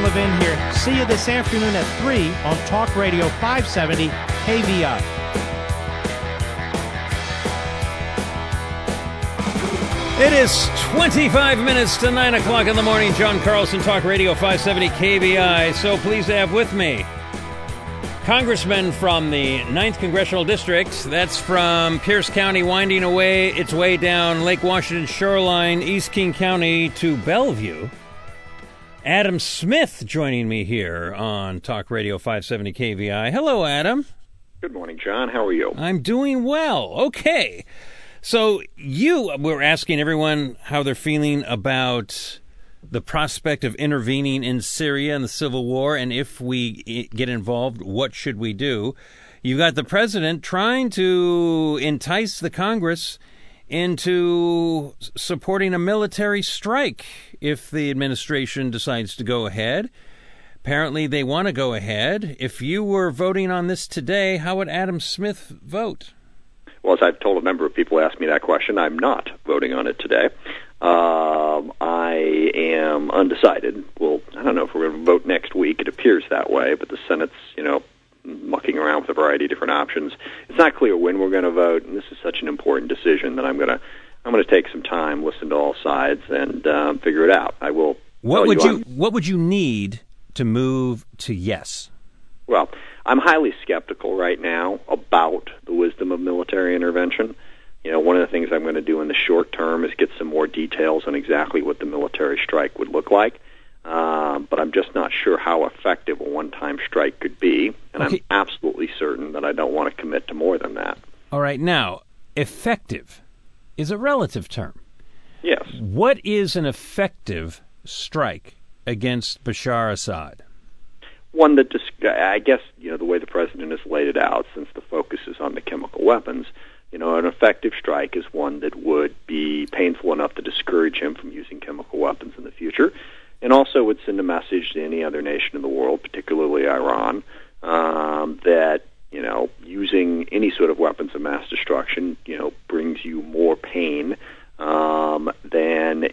Levin here. See you this afternoon at 3 on Talk Radio 570 KVI. It is 25 minutes to 9 o'clock in the morning. John Carlson, Talk Radio 570 KVI. So pleased to have with me Congressman from the 9th Congressional District. That's from Pierce County, winding away its way down Lake Washington shoreline, East King County to Bellevue. Adam Smith joining me here on Talk Radio 570 KVI. Hello, Adam. Good morning, John. How are you? I'm doing well. Okay. So we're asking everyone how they're feeling about the prospect of intervening in Syria and the civil war, and if we get involved, what should we do? You've got the president trying to entice the Congress into supporting a military strike if the administration decides to go ahead. Apparently, they want to go ahead. If you were voting on this today, how would Adam Smith vote? Well, as I've told a number of people who asked me that question, I'm not voting on it today. I am undecided. Well, I don't know if we're going to vote next week. It appears that way, but the Senate's, mucking around with a variety of different options. It's not clear when we're going to vote, and this is such an important decision that I'm going to take some time, listen to all sides, and figure it out. I will. What would you need to move to yes? Well, I'm highly skeptical right now about the wisdom of military intervention. One of the things I'm going to do in the short term is get some more details on exactly what the military strike would look like. But I'm just not sure how effective a one-time strike could be, and okay. I'm absolutely certain that I don't want to commit to more than that. All right. Now, effective is a relative term. Yes. What is an effective strike against Bashar Assad? One that, I guess, the way the president has laid it out, since the focus is on the chemical weapons, an effective strike is one that would be painful enough to discourage him from using chemical weapons in the future, and also would send a message to any other nation in the world, particularly Iran, that, using any sort of weapons of mass destruction, brings you more pain than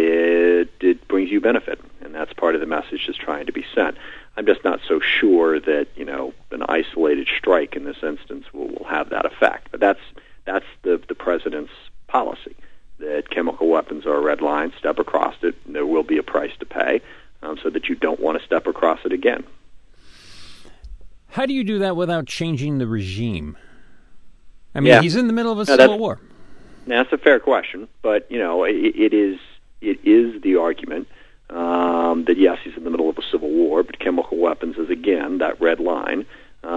it brings you benefit. And that's part of the message that's trying to be sent. I'm just not so sure that, an isolated strike in this instance will have that effect. But that's the president's policy, that chemical weapons are a red line. Step across it, and there will be a price to pay, so that you don't want to step across it again. How do you do that without changing the regime? I mean, he's in the middle of a civil war. That's a fair question, but it is the argument that yes, he's in the middle of a civil war, but chemical weapons is again that red line,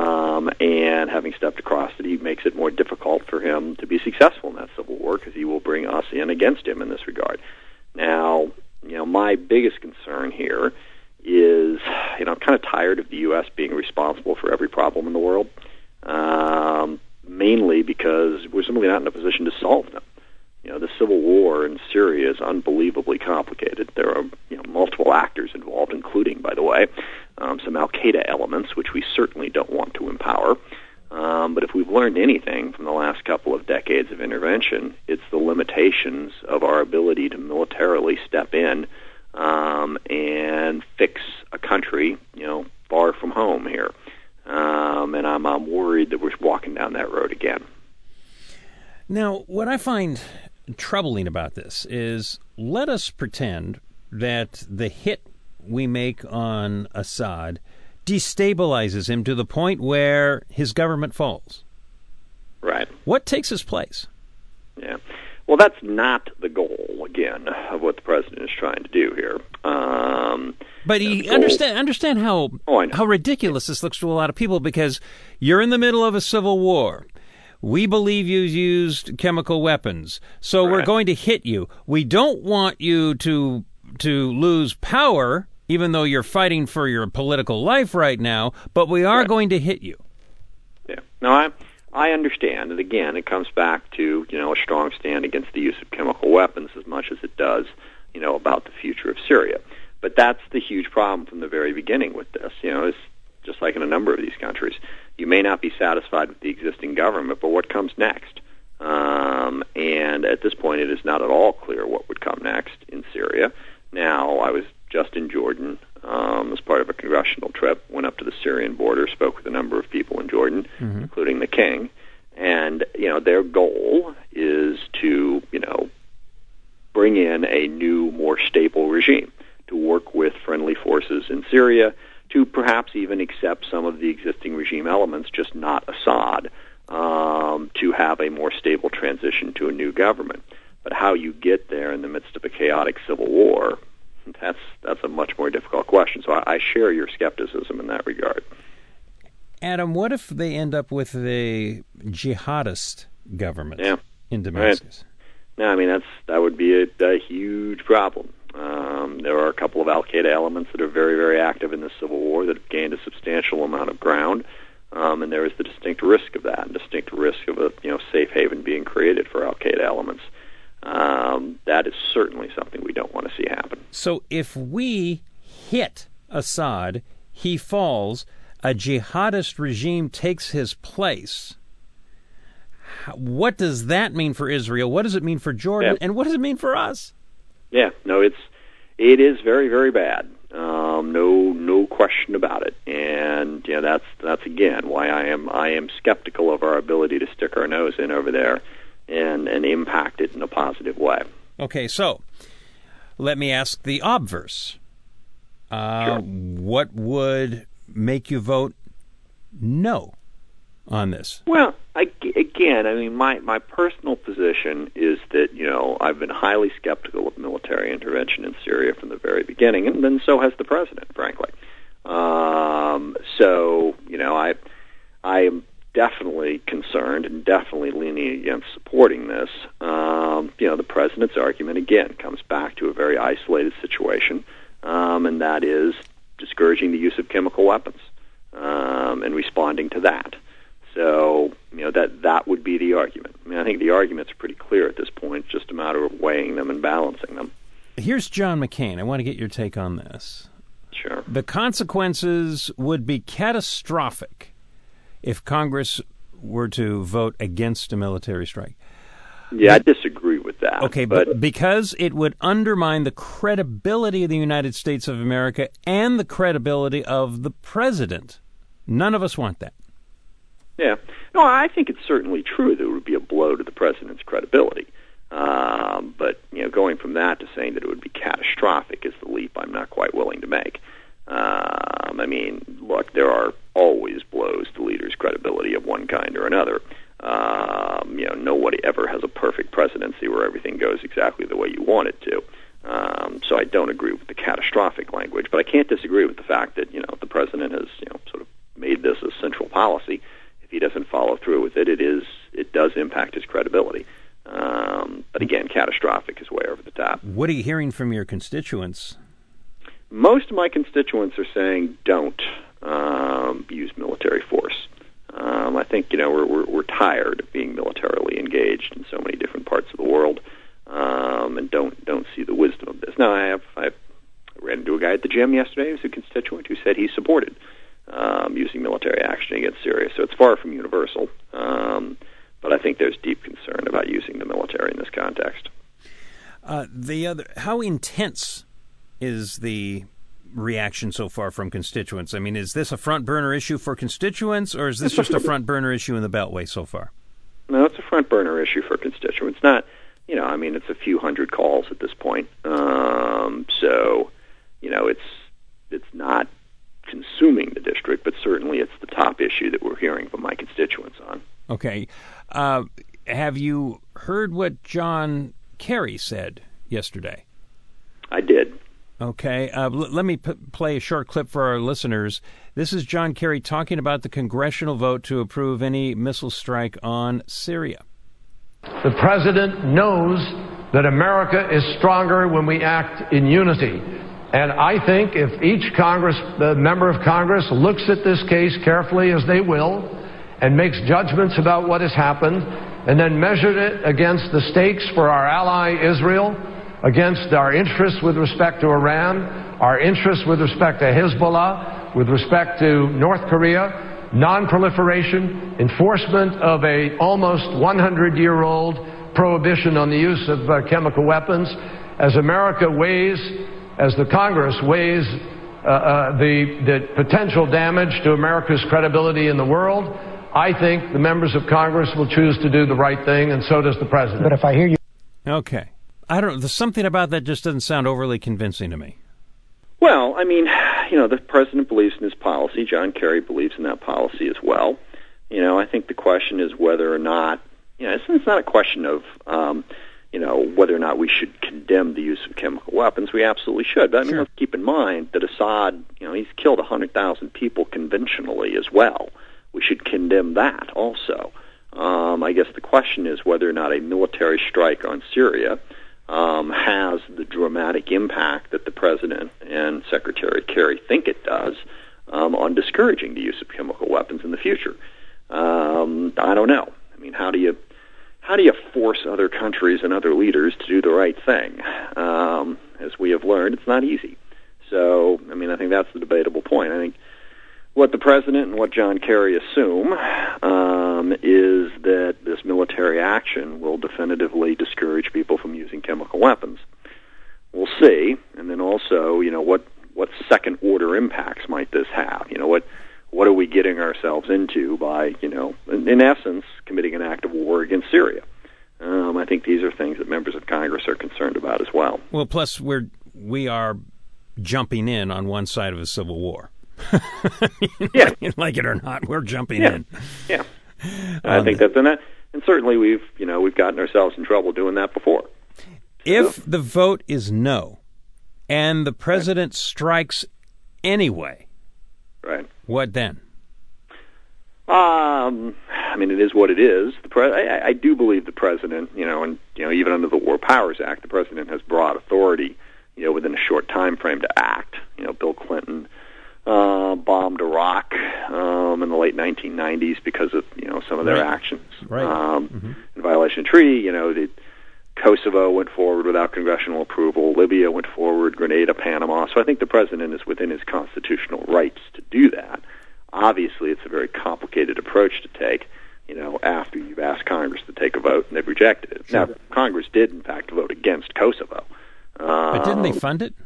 and having stepped across it, he makes it more difficult for him to be successful in that civil war because he will bring us in against him in this regard. Now, my biggest concern here is, I'm kind of tired of the U.S. being responsible for every problem in the world, mainly because we're simply not in a position to solve them. The civil war in Syria is unbelievably complicated. There are multiple actors involved, including, by the way, some al-Qaeda elements, which we certainly don't want to empower. But if we've learned anything from the last couple of decades of intervention, it's the limitations of our ability to militarily step in and fix a country, far from home here. And I'm worried that we're walking down that road again. Now, what I find troubling about this is, let us pretend that the hit we make on Assad destabilizes him to the point where his government falls. Right. What takes his place? Yeah. Well, that's not the goal, again, of what the president is trying to do here. But understand how ridiculous this looks to a lot of people, because you're in the middle of a civil war. We believe you used chemical weapons, so we're going to hit you. We don't want you to lose power, even though you're fighting for your political life right now, but we are going to hit you. Yeah. No, I understand. And again, it comes back to, a strong stand against the use of chemical weapons as much as it does, about the future of Syria. But that's the huge problem from the very beginning with this. It's just like in a number of these countries. You may not be satisfied with the existing government, but what comes next? And at this point, it is not at all clear what would come next in Syria. Now, I was just in Jordan as part of a congressional trip, went up to the Syrian border, spoke with a number of people in Jordan, including the king. And, their goal is to, bring in a new, more stable regime, to work with friendly forces in Syria, to perhaps even accept some of the existing regime elements, just not Assad, to have a more stable transition to a new government. But how you get there in the midst of a chaotic civil war, that's a much more difficult question. So I share your skepticism in that regard. Adam, what if they end up with a jihadist government in Damascus? Right. No, I mean, that would be a huge problem. There are a couple of al-Qaeda elements that are very, very active in the civil war that have gained a substantial amount of ground, and there is the distinct risk of that, and distinct risk of a safe haven being created for al-Qaeda elements. That is certainly something we don't want to see happen. So if we hit Assad, he falls, a jihadist regime takes his place. What does that mean for Israel? What does it mean for Jordan? And what does it mean for us? Yeah, no, it is very, very bad. No question about it. And that's again why I am skeptical of our ability to stick our nose in over there and impact it in a positive way. Okay, so let me ask the obverse. Sure. What would make you vote no on this? Well, again, I mean, my personal position is that, I've been highly skeptical of military intervention in Syria from the very beginning, and then so has the president, frankly. I am definitely concerned and definitely leaning against supporting this. The president's argument, again, comes back to a very isolated situation, and that is discouraging the use of chemical weapons and responding to that. So, that would be the argument. I mean, I think the arguments are pretty clear at this point. It's just a matter of weighing them and balancing them. Here's John McCain. I want to get your take on this. Sure. The consequences would be catastrophic if Congress were to vote against a military strike. Yeah, I disagree with that. Okay, but because it would undermine the credibility of the United States of America and the credibility of the president. None of us want that. Yeah. No, I think it's certainly true that it would be a blow to the president's credibility. But, going from that to saying that it would be catastrophic is the leap I'm not quite willing to make. I mean, look, there are always blows to leaders' credibility of one kind or another. Nobody ever has a perfect presidency where everything goes exactly the way you want it to. So I don't agree with the catastrophic language, but I can't disagree with the fact that, the president has, sort of made this a central policy. If he doesn't follow through with it, it does impact his credibility. But again, catastrophic is way over the top. What are you hearing from your constituents? Most of my constituents are saying don't use military force. I think we're tired of being militarily engaged in so many different parts of the world, and don't see the wisdom of this. Now, I ran into a guy at the gym yesterday who's a constituent who said he supported using military action against Syria. So it's far from universal, but I think there's deep concern about using the military in this context. How intense is the reaction so far from constituents? I mean, is this a front burner issue for constituents, or is this just a front burner issue in the Beltway so far? No, it's a front burner issue for constituents. Not, it's a few hundred calls at this point. So, it's not consuming the district, but certainly it's the top issue that we're hearing from my constituents on. Okay. Have you heard what John Kerry said yesterday? I did. Okay. Let me play a short clip for our listeners. This is John Kerry talking about the congressional vote to approve any missile strike on Syria. The president knows that America is stronger when we act in unity. And I think if each member of Congress looks at this case carefully, as they will, and makes judgments about what has happened, and then measured it against the stakes for our ally Israel, against our interests with respect to Iran, our interests with respect to Hezbollah, with respect to North Korea, non-proliferation, enforcement of a almost 100-year-old prohibition on the use of chemical weapons, as America weighs, as the Congress weighs the potential damage to America's credibility in the world, I think the members of Congress will choose to do the right thing, and so does the president. But if I hear you... Okay. I don't. There's something about that just doesn't sound overly convincing to me. Well, I mean, the president believes in his policy. John Kerry believes in that policy as well. I think the question is whether or not, it's not a question of, whether or not we should condemn the use of chemical weapons. We absolutely should. But I mean, let's keep in mind that Assad, he's killed 100,000 people conventionally as well. We should condemn that also. I guess the question is whether or not a military strike on Syria has the dramatic impact that the president and Secretary Kerry think it does on discouraging the use of chemical weapons in the future. I don't know. I mean, how do you force other countries and other leaders to do the right thing? As we have learned, it's not easy. So, I mean, I think that's the debatable point. I think what the president and what John Kerry assume is that this military action will definitively discourage people from using chemical weapons. We'll see. And then also, what second-order impacts might this have? What are we getting ourselves into by, in essence, committing an act of war against Syria? I think these are things that members of Congress are concerned about as well. Well, plus we are jumping in on one side of a civil war. Yeah, like it or not, we're jumping in. Yeah, I think that's and certainly we've gotten ourselves in trouble doing that before. If the vote is no, and the president strikes anyway, right? What then? I mean, it is what it is. I do believe the president, and even under the War Powers Act, the president has broad authority, within a short time frame to act. Bill Clinton bombed Iraq in the late 1990s because of some of their actions in violation of treaty. Kosovo went forward without congressional approval. Libya went forward. Grenada, Panama. So I think the president is within his constitutional rights to do that. Obviously, it's a very complicated approach to take. After you've asked Congress to take a vote and they've rejected it. Sure. Now, Congress did in fact vote against Kosovo. But didn't they fund it?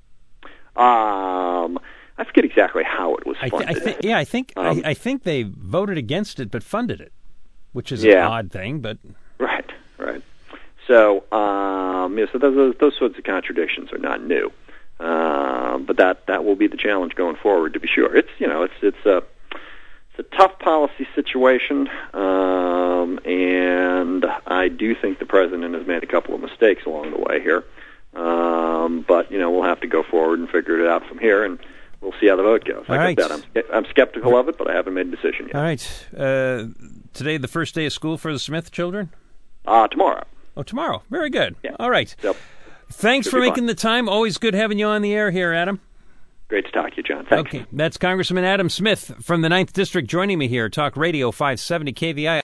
I forget exactly how it was funded. I think they voted against it but funded it, which is an odd thing. But right. So, so those sorts of contradictions are not new. But that will be the challenge going forward, to be sure. It's a tough policy situation, and I do think the president has made a couple of mistakes along the way here. But we'll have to go forward and figure it out from here, and we'll see how the vote goes. Like I said, I'm skeptical of it, but I haven't made a decision yet. All right. Today, the first day of school for the Smith children? Tomorrow. Oh, tomorrow. Very good. Yeah. All right. Yep. Thanks for making the time. Always good having you on the air here, Adam. Great to talk to you, John. Thanks. Okay. That's Congressman Adam Smith from the 9th District joining me here. Talk Radio 570 KVI.